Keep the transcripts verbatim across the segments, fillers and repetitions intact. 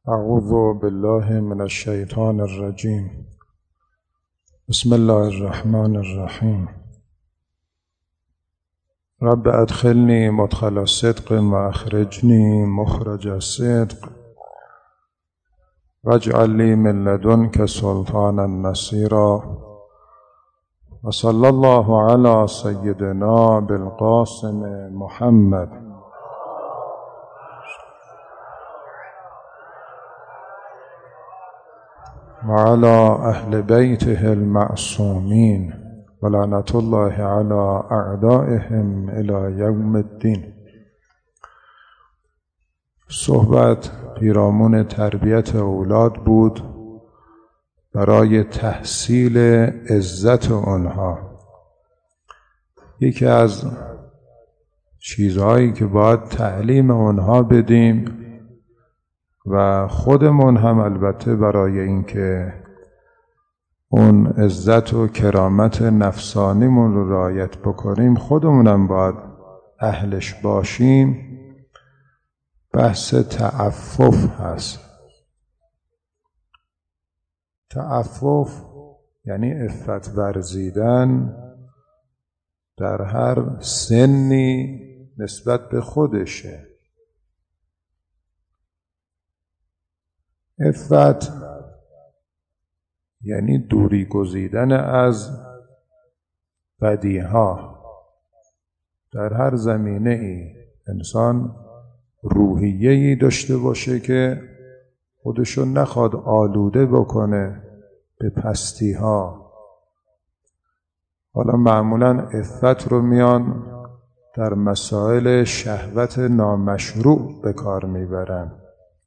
اعوذ بالله من الشیطان الرجیم. بسم الله الرحمن الرحیم. رب ادخلنی مدخل صدق و اخرجنی مخرج صدق واجعل لی من لدنک سلطانا نصیرا و صلی الله علی سیدنا بالقاسم محمد وعلى اهل بیته المعصومین ولعنت الله علی اعدائهم الی یوم الدین. صحبت پیرامون تربیت اولاد بود برای تحصیل عزت آنها. یکی از چیزهایی که باید تعلیم آنها بدیم و خودمون هم البته برای اینکه اون عزت و کرامت نفسانیمون رو رعایت بکنیم خودمونم باید اهلش باشیم. بحث تعفف هست. تعفف یعنی عفت ورزیدن در هر سنی نسبت به خودشه. عفت یعنی دوری گزیدن از بدیها. در هر زمینه ای انسان روحیه‌ای داشته باشه که خودشو نخواد آلوده بکنه به پستی ها. حالا معمولا عفت رو میان در مسائل شهوت نامشروع به کار میبرن.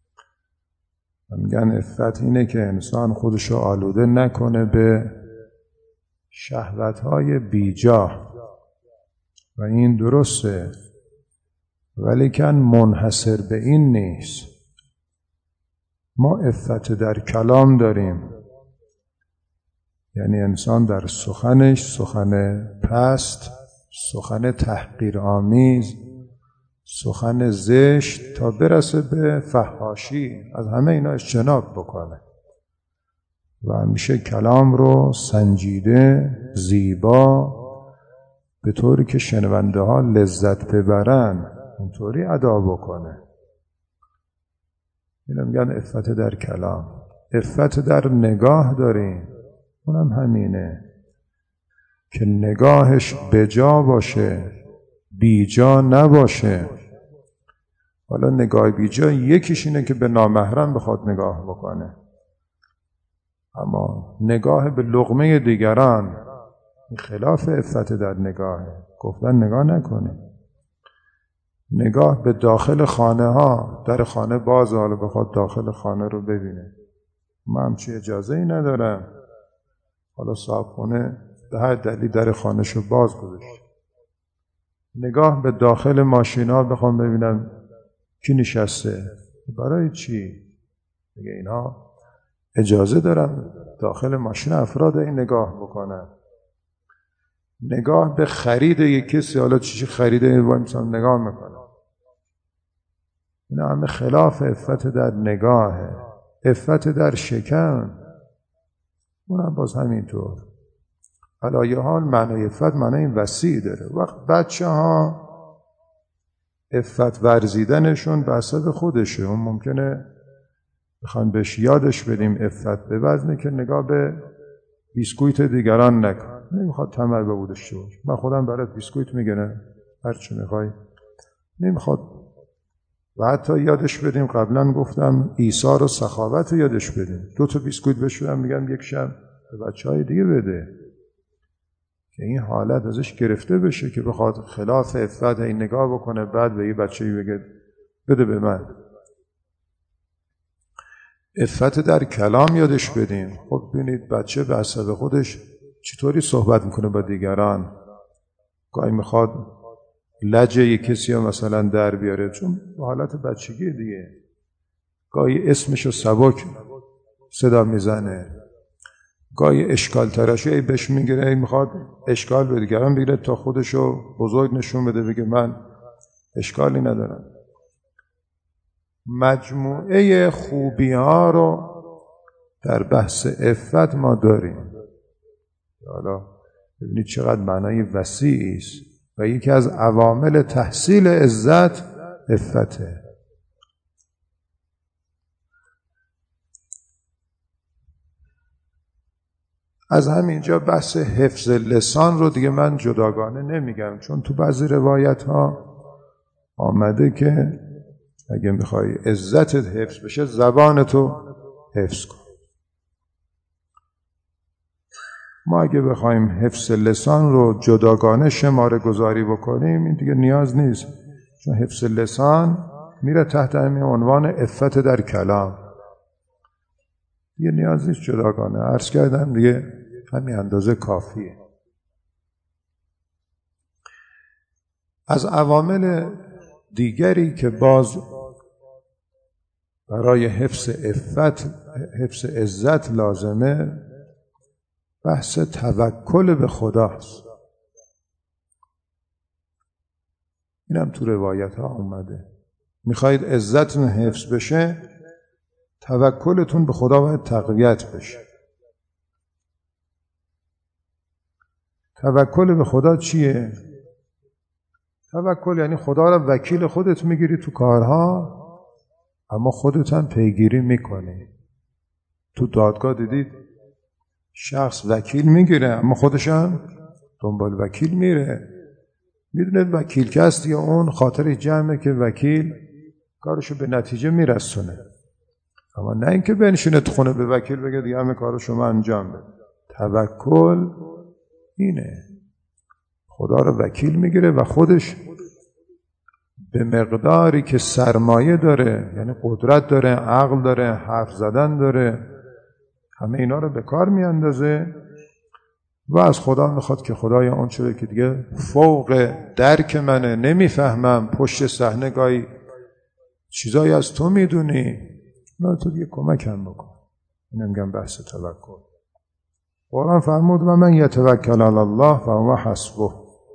میگن عفت اینه که انسان خودشو آلوده نکنه به شهوت‌های بیجا و این درسته، ولیکن منحصر به این نیست. ما عفت در کلام داریم، یعنی انسان در سخنش سخن پست، سخن تحقیرآمیز، سخن زشت تا برسه به فحاشی از همه اینا اجتناب بکنه و همیشه کلام رو سنجیده، زیبا، به طوری که شنونده ها لذت ببرن اینطوری ادا بکنه. اینو میگن عفت در کلام. عفت در نگاه داریم، اونم همینه که نگاهش بجا باشه، بیجا نباشه. حالا نگاه بیجا یکیش اینه که به نامحرم بخواد نگاه بکنه، اما نگاه به لقمه دیگران خلاف عفت در نگاهه. گفتن نگاه نکنه. نگاه به داخل خانه ها، در خانه باز، حالا بخواد داخل خانه رو ببینه. من همچی اجازه ای ندارم. حالا صاحب خونه به هر دلیل در خانه شو باز گذاشت. نگاه به داخل ماشینا بخوام ببینم کی نشسته، برای چی؟ میگه اینا اجازه دارن داخل ماشین افراد این نگاه بکنن. نگاه به خرید یک کسی، حالا چی خریده این وای میسم نگاه میکنه. اینا همه خلاف عفت در نگاهه. عفت در شکم اونم باز همینطور. علایه حال معنی عفت معنی وسیع داره. وقت بچه ها عفت ورزیدنشون به حسب خودشه. اون ممکنه بخوان بهش یادش بدیم عفت بورزنه که نگاه به بیسکویت دیگران نکن. نمیخواد طمع به او داشته باشه. من خودم برات بیسکویت میگیرم، هر چی میخوای. نمیخواد. و حتی یادش بدیم، قبلا گفتم ایثار و سخاوت رو یادش بدیم. دو تا بیسکویت بهش بدم، میگم یک شب به بچهای دیگه بده که این حالت ازش گرفته بشه که بخواد خلاف عفت این نگاه بکنه، بعد به یه بچه‌ای بگه بده به من. عفت در کلام یادش بدیم. خب ببینید بچه به حسب خودش چطوری صحبت میکنه با دیگران. گاهی میخواد لجه یک کسی ها مثلا در بیاره، چون حالت بچگی دیگه. گاهی اسمشو سبک صدا میزنه، گاهی اشکال تراشی بهش میگیره، میخواد اشکال به دیگران بگیره تا خودشو بزرگ نشون بده، بگه من اشکالی ندارم. مجموعه خوبی ها رو در بحث عفت ما داریم. حالا ببینید چقدر معنای وسیعی است و یکی از عوامل تحصیل عزت عفته. از همینجا بحث حفظ لسان رو دیگه من جداگانه نمیگم، چون تو بعضی روایت ها آمده که اگه میخوای عزتت حفظ بشه زبانتو حفظ کن. ما اگه بخوایم حفظ لسان رو جداگانه شماره گذاری بکنیم این دیگه نیاز نیست، چون حفظ لسان میره تحت همین عنوان عفت در کلام، دیگه نیاز نیست جداگانه. عرض کردم دیگه همین اندازه کافیه. از عوامل دیگری که باز برای حفظ عفت حفظ عزت لازمه بحث توکل به خداست. اینم تو روایت ها اومده. میخواید عزتتون حفظ بشه توکلتون به خدا باید تقویت بشه. توکل به خدا چیه؟ توکل یعنی خدا را وکیل خودت میگیری تو کارها، اما خودت هم پیگیری میکنی. تو دادگاه دیدید شخص وکیل میگیره اما خودش هم دنبال وکیل میره. میدونه وکیل که هست یا اون خاطر جمعه که وکیل کارشو به نتیجه میرسونه، اما نه اینکه بنشینه تو خونه به وکیل بگه دیگه همه کارو شما انجام بده. توکل اینه، خدا رو وکیل میگیره و خودش به مقداری که سرمایه داره، یعنی قدرت داره، عقل داره، حرف زدن داره، همه اینا رو به کار میاندازه و از خدا میخواد که خدایا اون چیزی که دیگه فوق درک منه، نمیفهمم، پشت صحنه گاهی چیزایی از تو میدونی، نه تو دیگه کمکم بکن. اینو میگم بحث توکل. قرآن فرمود و من یتوکل علی الله فهو حسبه.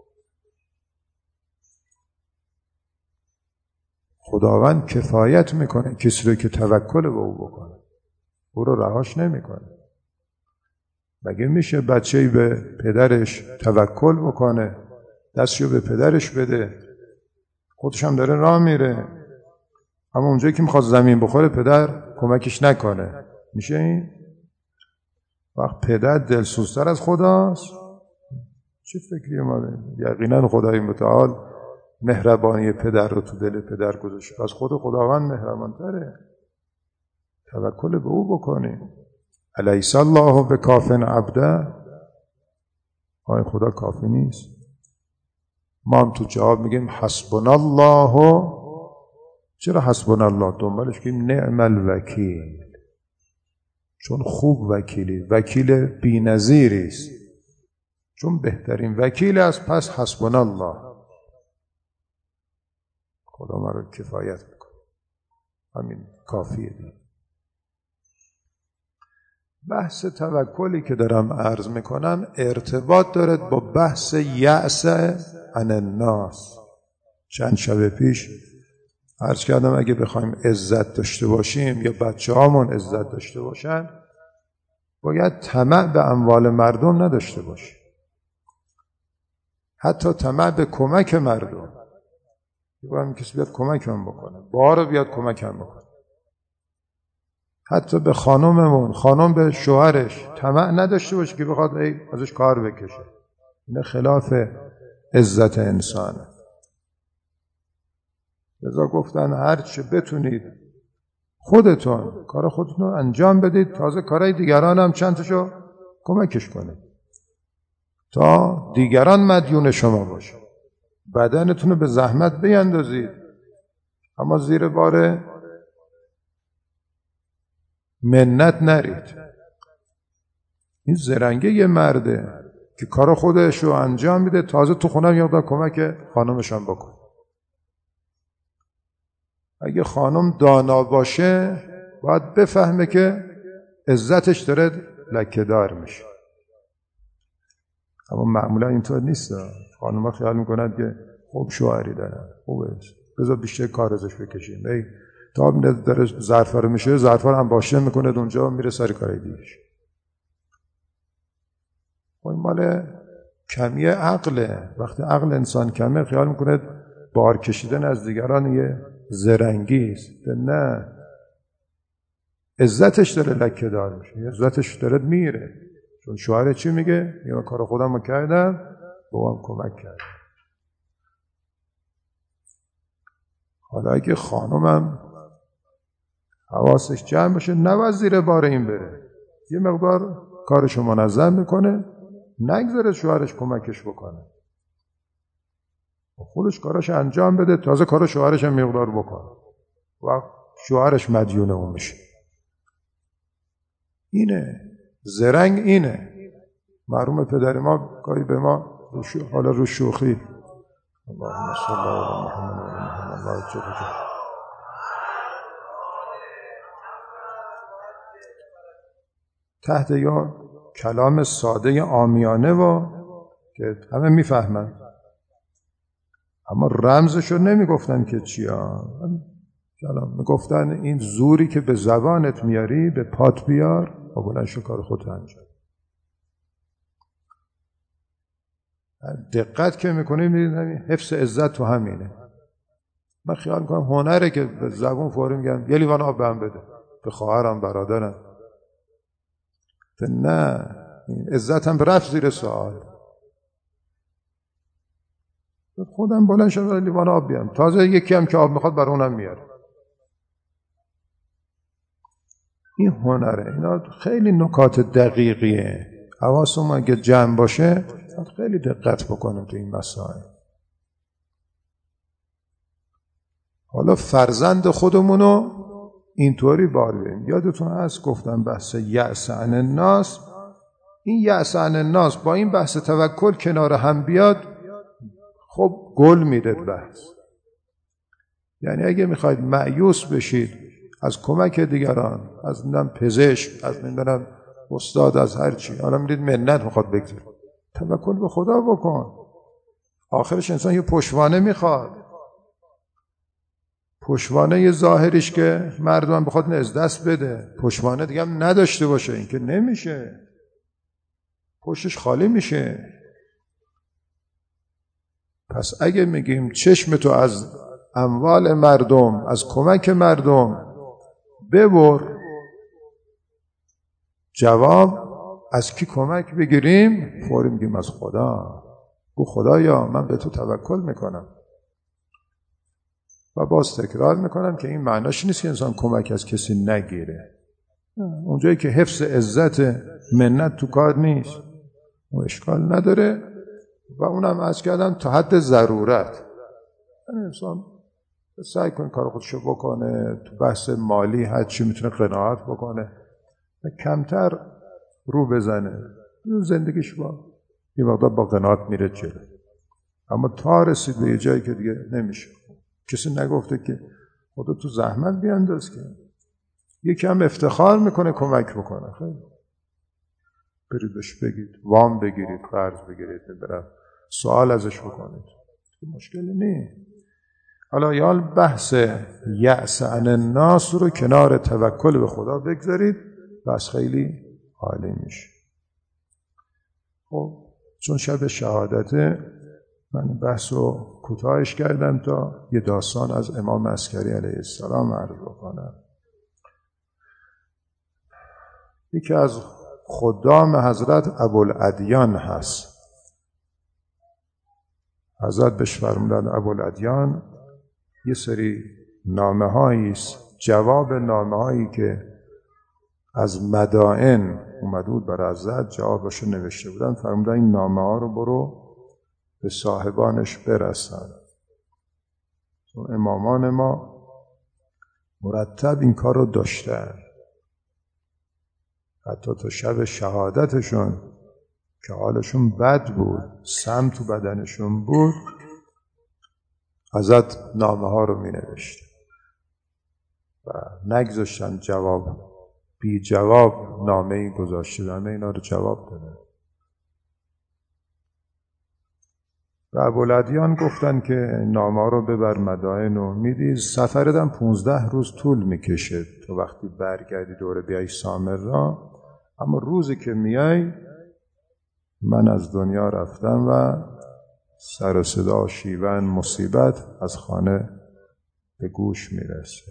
خداوند کفایت میکنه کسی رو که توکل به او بکنه، او رو رهاش نمیکنه. مگه میشه بچه‌ای به پدرش توکل بکنه، دستشو به پدرش بده، خودش هم داره راه میره، اما اونجایی که میخواد زمین بخوره پدر کمکش نکنه؟ میشه این؟ وقت پدر دلسوزتر از خداست؟ چه فکریه ماله؟ یقینا خدای متعال مهربانی پدر رو تو دل پدر گذاشته، از خود خداوند مهربانتره. توکل به او بکنیم. الیس الله بکاف عبده؟ آیا خدا کافی نیست؟ ما هم تو جواب میگیم حسبنا الله. چرا حسبنا الله؟ دنبالش که نعم الوکیل، چون خوب وکیلی، وکیل بی‌نظیری است، چون بهترین وکیل است، پس حسبنا الله، خدا ما رو کفایت میکنه، همین کافیه دیگه. بحث توکلی که دارم عرض میکنم ارتباط دارد با بحث یأس عن الناس. چند شب پیش عرض کردم اگه بخوایم عزت داشته باشیم یا بچه هامون عزت داشته باشن باید طمع به اموال مردم نداشته باشیم، حتی طمع به کمک مردم. باید کسی بیاد کمکم بکنه، بارو بیاد کمکم بکنه. حتی به خانوممون، خانم به شوهرش طمع نداشته باشه که بخواد ای ازش کار بکشه. این خلاف عزت انسانه. لذا گفتن هر چه بتونید خودتون کار خودتون انجام بدید، تازه کارهای دیگران هم چند تاشو کمکش کنید تا دیگران مدیون شما باشه. بدنتون رو به زحمت بیندازید، اما زیر بار منت نرید. این زرنگه یه مرده که کار خودش رو انجام میده، تازه تو خونه یاد کمک خانمشان بکن. اگه خانم دانا باشه باید بفهمه که عزتش داره لکه‌دار میشه، اما معمولا اینطور نیست. خانم ها خیال میکنند که خوب شوهری دارن، خوبه، بذار بیشتر کار ازش بکشیم، ای تا داره ظرف رو میشه، ظرف رو هم باشه میکنه اونجا، میره سر کار دیگه‌اش. این مال کمی عقله. وقتی عقل انسان کمه خیال میکنه بار کشیدن از دیگران یه زرنگی است. نه، عزتش داره لکه دار میشه، عزتش داره میره. چون شوهر چی میگه؟ یا کار خودم رو کردم، بابام کمک کرد. حالا اگه خانمم حواسش جمع باشه، نباید زیر بار این بره، یه مقدار کارشو منظم میکنه، نگذاره شوهرش کمکش بکنه، خودش کارش انجام بده، تازه کار شوهرش هم مقدار بکنه و شوهرش مدیون اون میشه. اینه زرنگ، اینه. مرحوم پدر ما گاهی به ما حالا رو شوخی اللهم صل علی محمد و آل محمد و عجل. تحت یا کلام ساده عامیانه و که همه میفهمن، اما رمزشو نمیگفتن که چیا. کلام میگفتن این زوری که به زبانت میاری به پات بیار و بلند شو کار خودت انجام. دقت که میکنی میبینی حفظ عزت تو همینه. من خیال میکنم هنره که به زبون فوری میگن یه لیوان آب بهم بده، به خواهرم برادرم. نه، این عزتم رفت زیر سوال. خودم بلند شم لیوان آب بیارم، تازه یکی هم که آب میخواد برای اونم میاره. این هنره. اینا خیلی نکات دقیقیه. حواسمون اگه جمع باشه خیلی دقت بکنیم تو این مسائل. حالا فرزند خودمونو اینطوری بار بریم. یادتون هست گفتم بحث یأس عن الناس، این یأس عن الناس با این بحث توکل کنار هم بیاد، خب گل میده بحث. یعنی اگه میخواید مایوس بشید از کمک دیگران، از نمیدونم پزشک، از نمیدونم استاد، از هر چی، حالا میدید منت میخواد بگذاره، توکل به خدا بکن. آخرش انسان یه پشتوانه میخواد. پشتوانه یه ظاهریش که مردم بخواد از دست بده، پشتوانه دیگه هم نداشته باشه، این که نمیشه، پشتش خالی میشه. پس اگه میگیم چشم تو از اموال مردم، از کمک مردم ببر، جواب از کی کمک بگیریم؟ فوری میگیم از خدا. گو خدایا من به تو توکل میکنم. و باز تکرار میکنم که این معناش نیست که انسان کمک از کسی نگیره. اونجایی که حفظ عزت منت تو کار نیست و اشکال نداره، و اونم از کردن تا حد ضرورت. انسان سعی کنه کار خودشو بکنه، تو بحث مالی هر چی میتونه قناعت بکنه، کمتر رو بزنه، زندگیش با یه مقدار با قناعت میره جلو. اما تا رسید به یه جایی که دیگه نمیشه. کسی نگفته که خدا تو زحمت بیانداز، که یکی هم افتخار میکنه کمک بکنه. خیلی برید بهش بگید، وام بگیرید، قرض بگیرید، برید سوال ازش بکنید، مشکلی نیست. حالا یال بحث یأس عن الناس رو کنار توکل به خدا بگذارید، بس خیلی عالی میشه. خب چون شب شهادته، من بحث رو کوتاهش کردم تا یه داستان از امام عسکری علیه السلام عرض بکنم. یکی از خدام حضرت ابوالادیان هست. حضرت بهش فرمودن ابوالادیان یه سری نامه هاییست، جواب نامه هایی که از مدائن اومده بود برای حضرت، جوابشو نوشته بودن. فرمودن این نامه ها رو برو به صاحبانش برسن. امامان ما مرتب این کار رو داشتن، حتی تا شب شهادتشون که حالشون بد بود، سم تو بدنشون بود، حضرت نامه ها رو می نوشته و نگذاشتن جواب، بی جواب نامه ای گذاشته، همه اینا رو جواب داده. و ابوالادیان گفتن که نامه رو ببر مدائن و میدی، سفردم پونزده روز طول میکشه تو وقتی برگردی دوره بیای سامرا، اما روزی که میای من از دنیا رفتم و سر و صدا شیون مصیبت از خانه به گوش میرسه.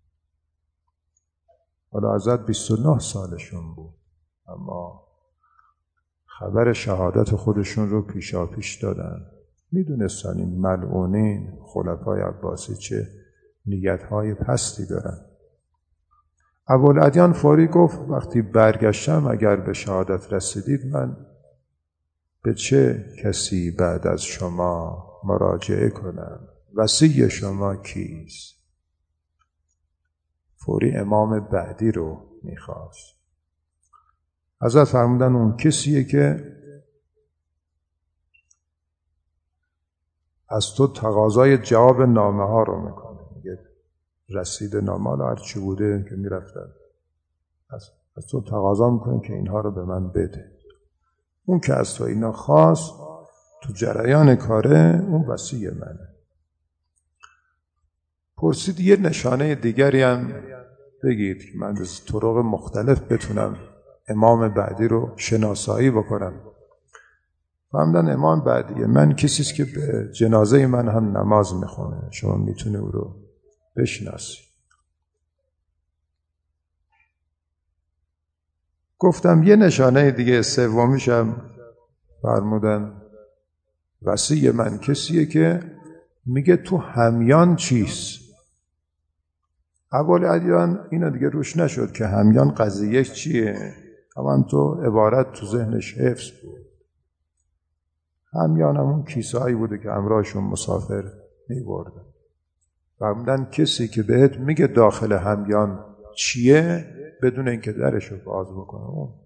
حالا حضرت بیست و نه سالشون بود، اما خبر شهادت خودشون رو پیشا پیش دادن. میدونستن این ملعونین خلفای عباسی چه نیتهای پستی دارن. ابوالادیان فوری گفت وقتی برگشتم اگر به شهادت رسیدید من به چه کسی بعد از شما مراجعه کنم؟ وصی شما کیست؟ فوری امام بعدی رو میخواست. حضرت فرمودن اون کسیه که از تو تقاضای جواب نامه ها رو میکنه. میگه رسید نامه ها هر چی بوده که میرفتن از, از تو تقاضا میکنه که اینها رو به من بده. اون که از تو اینا خواست تو جریان کاره اون وصی منه. پرسید یه نشانه دیگری هم بگید که من از طرق مختلف بتونم امام بعدی رو شناسایی بکنم. فهمدن امام بعدی من کسیست که به جنازه من هم نماز میخونه، شما میتونه او رو بشناسی. گفتم یه نشانه دیگه سومیشم. فرمودن وصی من کسیه که میگه تو همیان چیست؟ ابوالادیان اینا دیگه روش نشد که همیان قضیه چیه، اما تو عبارت تو ذهنش حفظ بود. همیان همون کیسه هایی بوده که همراهشون مسافر میبردن. فرمودن کسی که بهت میگه داخل همیان چیه بدون اینکه درشو باز بکنه.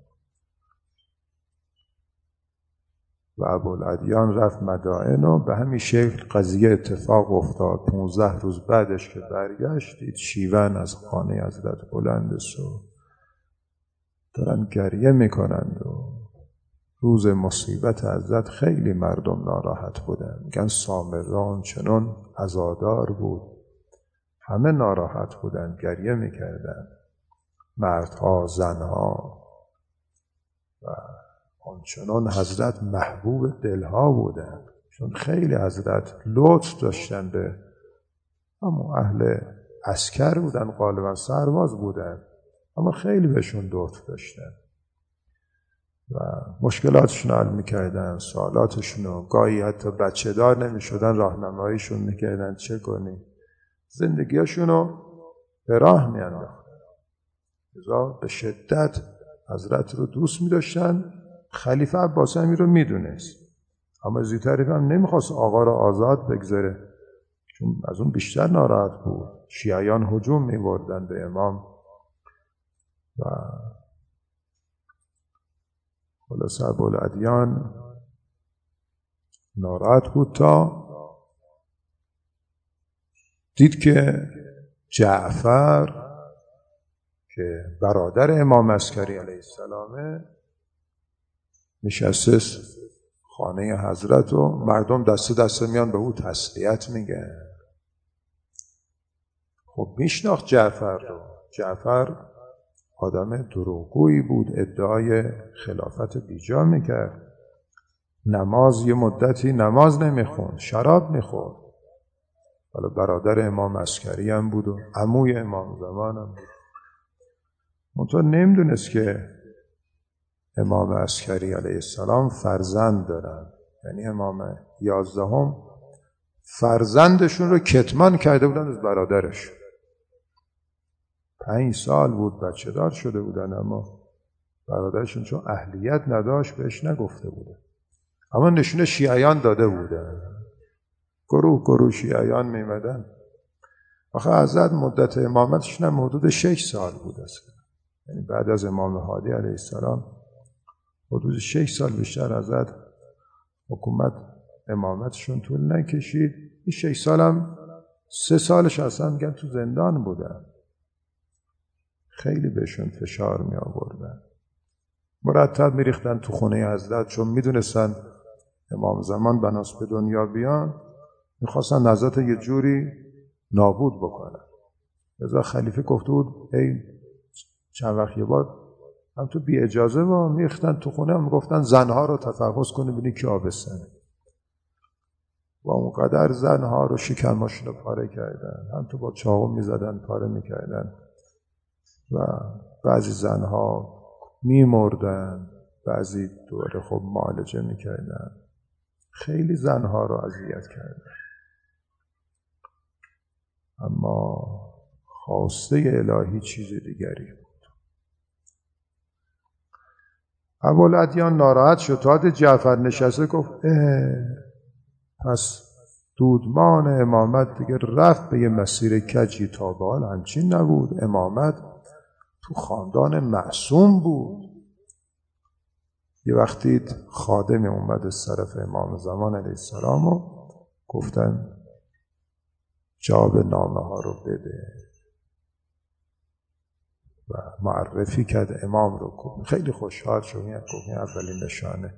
و ابوالادیان رفت مدائن و به همین شکل قضیه اتفاق افتاد. پونزده روز بعدش که برگشت دید شیون از خانه حضرت بلند صبح دارن گریه میکنند و روز مصیبت حضرت خیلی مردم ناراحت بودن. میگن سامران چنان عزادار بود، همه ناراحت بودن، گریه میکردن، مردها، زنها، و آنچنان حضرت محبوب دلها بودن چون خیلی حضرت لطف داشتن به اما اهل عسکر بودن، غالبا سرباز بودن، اما خیلی بهشون لطف داشتن و مشکلاتشون حل میکردن، سوالاتشون رو، گاهی حتی بچه دار نمیشدن راهنماییشون میکردن چه کنی، زندگیشون رو به راه میانداختن. لذا به شدت حضرت رو دوست میداشتن. خلیفه عباسی هم رو میدونست، اما ضیطریف هم نمیخواست آقا را آزاد بگذاره چون از اون بیشتر ناراحت بود. شیعیان هجوم میبردن به امام و خلاص ابوالادیان ناراحت بود تا دید که جعفر که برادر امام عسکری علیه السلامه نشسته خانه حضرت و مردم دست دست میان به او تسلیت میگن. خب میشناخت جعفر رو. جعفر آدم دروغگویی بود، ادعای خلافت بیجا میکرد، نماز یه مدتی نماز نمیخوند، شراب میخورد. حالا برادر امام عسکری هم بود و عموی امام زمان هم بود. منطقه نمیدونست که امام عسکری علیه السلام فرزند دارن، یعنی امام یازدهم فرزندشون رو کتمان کرده بودن از برادرش. پنج سال بود بچه دار شده بودن، اما برادرشون چون اهلیت نداشت بهش نگفته بودن، اما نشون شیعیان داده بودن. گروه گروه شیعیان میمدن. آخه حضرت مدت امامتشون هم حدود شش سال بود اصلا، یعنی بعد از امام هادی علیه السلام حدود شش سال بیشتر حضرت حکومت امامتشون طول نکشید. این شش سال هم سه سالش اصلا میگن تو زندان بودن. خیلی بهشون فشار می آوردن، مرتب می ریختن تو خونه حضرت چون می دونستن امام زمان بناس به دنیا بیان میخواستن نظرت یه جوری نابود بکنن. لذا خلیفه گفته بود ای چند وقت یه بار هم تو بی اجازه با میختن تو خونه، هم گفتن زنها رو تفحص کنی ببینی کی آبستنه. و اونقدر زنها رو شکماشون رو پاره کردن، هم تو با چاقو میزدن پاره میکردن و بعضی زنها میمردن، بعضی دوره خب معالجه میکردن. خیلی زنها رو اذیت کردن. اما خواسته الهی چیز دیگری بود. ابوالادیان ناراحت شد. تا جعفر نشسته گفت اه پس دودمان امامت دیگه رفت به یه مسیر کجی. تا به حال همچین نبود. امامت تو خاندان معصوم بود. یه وقتی خادم اومد از طرف امام زمان علیه السلام و گفتن جواب نامه ها رو بده و معرفی کرد امام رو. خیلی خوشحال شد. این اولین نشانه.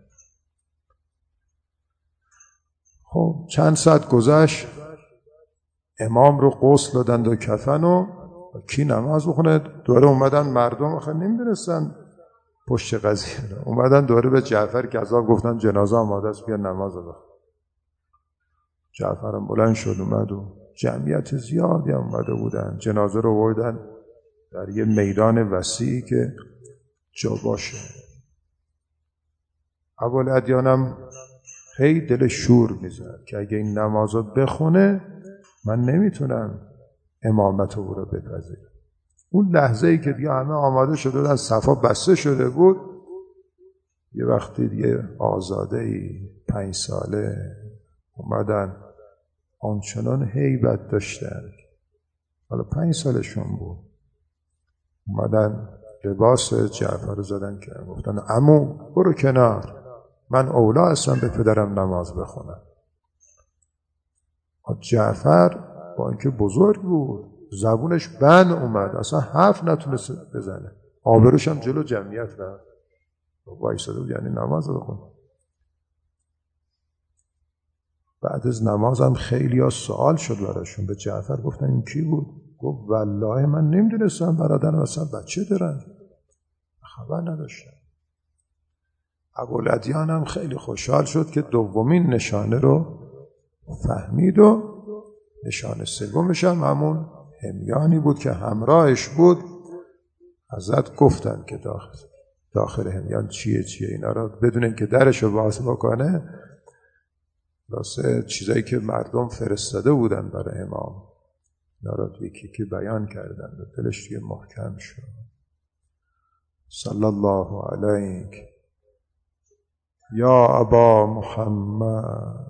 خب چند ساعت گذشت، امام رو غسل دادند و کفن و کی نماز بخونه. دوره اومدن مردم آخه نمیدونستن پشت قضیه رو. اومدن دوره به جعفر کذاب گفتن جنازه آماده است بیا نماز بخون. جعفر هم بلند شد اومد و جمعیت زیادی هم اومده بودن. جنازه رو بردن در یه میدان وسیعی که جا باشه. ابوالادیان هم هی دل شور میزد که اگه این نماز رو بخونه من نمیتونم امامت او رو بپذیرم. اون لحظه ای که دیگه همه آماده شده بودن، صفا بسته شده بود، یه وقتی دیگه آزاده ای پنج ساله اومدن آنچنان هیبت داشتن. حالا پنج سالشون بود. اومدن لباس جعفر رو زدن که گفتن عمو برو کنار، من اولا هستم به پدرم نماز بخونم. جعفر با اینکه بزرگ بود زبونش بند اومد، اصلا حرف نتونست بزنه. آبروش هم جلو جمعیت رفت. وایساده بود یعنی نماز بخون. بعد از نماز هم خیلی ها سوال شد براشون. به جعفر گفتن این کی بود؟ گفت والله من نمیدونستم برادرم اصلا بچه دارن، خبر نداشتم. ابوالادیان هم خیلی خوشحال شد که دومین نشانه رو فهمید و نشانه سومش هم همون همیانی بود که همراهش بود. حضرت گفتن که داخل داخل همیان چیه چیه اینا رو بدون اینکه درش رو باز بکنه، واسه چیزایی که مردم فرستاده بودن برای امام اینا رو یکی که بیان کردن و دلش دیگه محکم شد. صلی الله علیک یا ابا محمد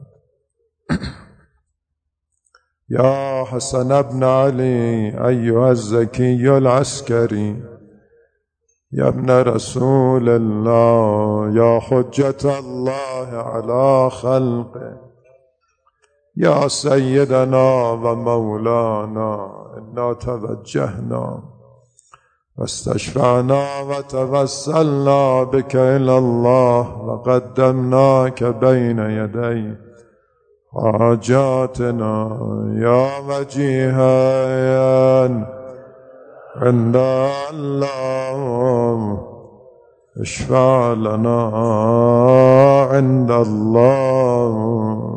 یا حسن ابن علی ایها الزکی العسکری یا ابن رسول الله یا حجت الله علی خلقه یا سیدنا و مولانا انا توجهنا واستشفعنا وتوسلنا بك الى الله وقدمناك بين يدي حاجاتنا یا وجیها عند الله اشفع لنا عند الله.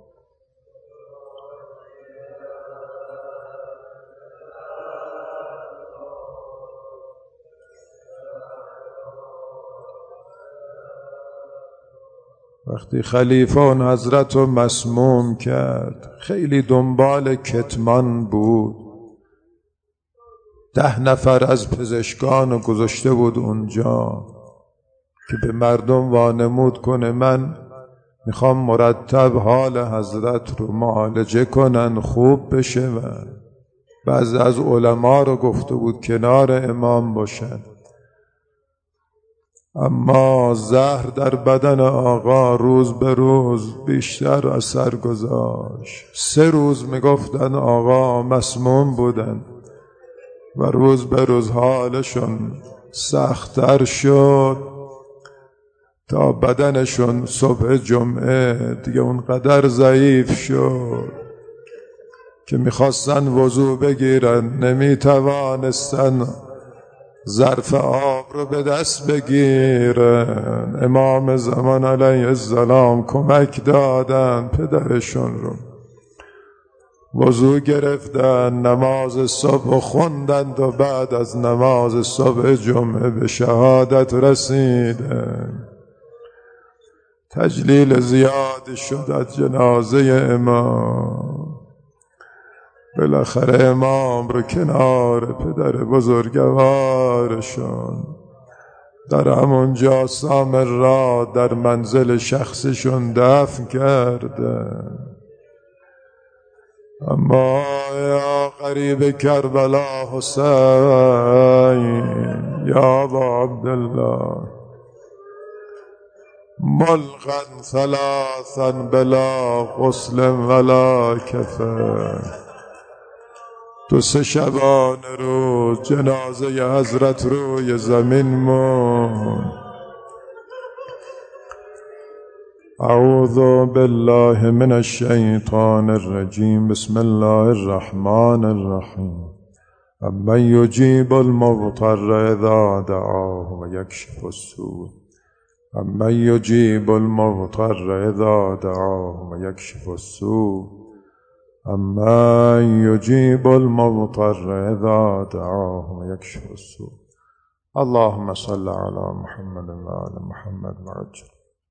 وقتی خلیفه اون حضرت رو مسموم کرد، خیلی دنبال کتمان بود. ده نفر از پزشکان رو گذاشته بود اونجا که به مردم وانمود کنه من میخوام مرتب حال حضرت رو معالجه کنن خوب بشه. و بعضی از علما رو گفته بود کنار امام باشن. اما زهر در بدن آقا روز به روز بیشتر اثر گذاشت. سه روز میگفتن آقا مسموم بودن و روز به روز حالشون سخت‌تر شد تا بدنشون صبح جمعه دیگه اونقدر ضعیف شد که میخواستن وضو بگیرن، نمیتوانستن ظرف آب رو به دست بگیرن. امام زمان علیه السلام کمک دادن، پدرشون رو وضو گرفتن، نماز صبح خوندند و بعد از نماز صبح جمعه به شهادت رسیدن. تجلیل زیاد شد از جنازه امام. بالاخره امام رو کنار پدر بزرگوارشون در همونجا سامرا در منزل شخصشون دفن کردن. اما یا قریب کربلا حسین، یا ابا عبدالله، ملقا ثلاثا بلا غسل ولا کفن. دو سه شبانه روز جنازه حضرت روی زمین موند. اعوذ بالله من الشیطان الرجیم. بسم الله الرحمن الرحیم. امن یجیب المضطر اذا دعاه و یکشف السوء. امن یجیب المضطر اذا دعاه و یکشف السوء. امن یجیب المضطر اذا دعاه و یکشف السوء. اللهم صل علی محمد و آل محمد وعجل.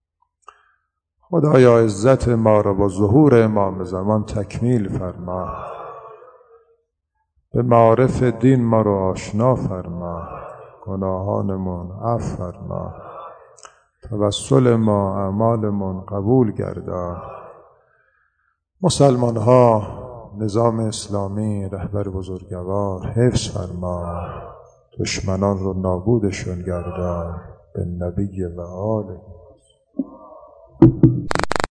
خدایا عزت ما را با ظهور امام زمان تکمیل فرما، به معارف دین ما را آشنا فرما، گناهانمون عفو فرما، توسل ما اعمالمون قبول گردان. مسلمان ها، نظام اسلامی، رهبر بزرگوار حفظ فرما، دشمنان رو نابودشون گردان. به نبی و آله.